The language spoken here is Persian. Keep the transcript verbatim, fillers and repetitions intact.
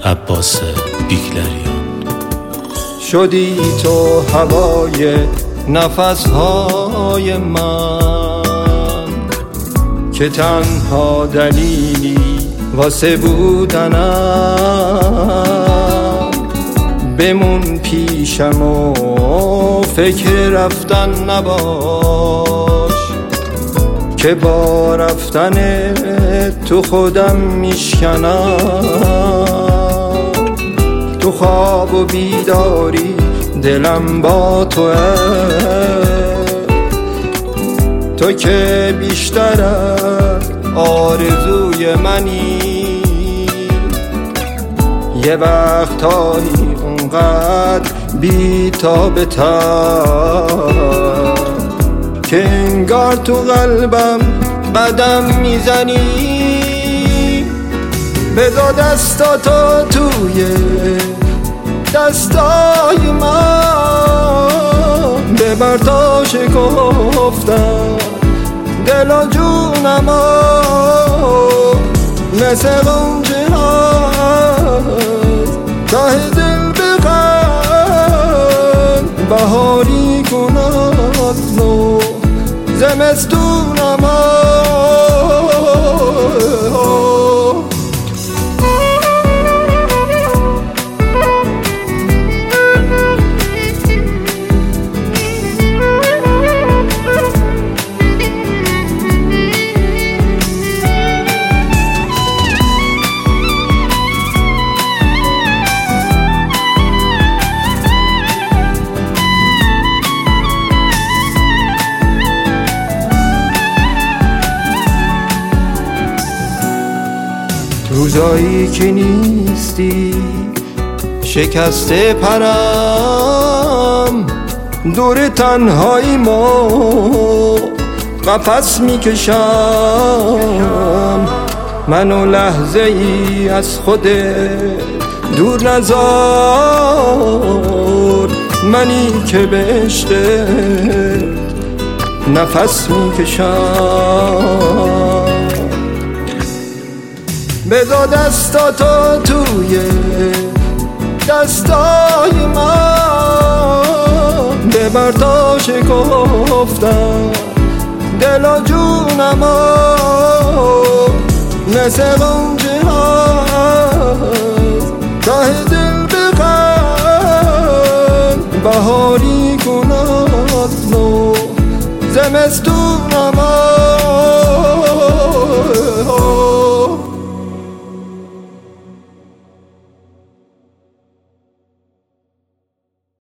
عباس بیگلریان. شدی تو هوای نفسهای من که تنها دلیلی واسه بودنم. بمون پیشم و فکر رفتن نباش که با رفتن تو خودم میشکنم. تو خواب و بیداری دلم با توه، تو که بیشتر از آرزوی منی. یه وقتایی اونقدر بی‌تاب تر که انگار تو قلبم قدم میزنی. بذار دستاتو توی دستای من، ببر تا شکفتم دل و جونمو. مثل غنچه هست ته دل بخند، بهاری کن از نو زمستونمو. روزایی که نیستی شکسته پرم، دور تنهایی ما قفس میکشم. منو لحظه ای از خود دور نذار، منی که به عشق نفس میکشم. بذار دستاتو توی دستای من، ببر تا شکفتم دل و جونمو. مثل غنچه هست ته دل بخند، بهاری کن از نو زمستونمو.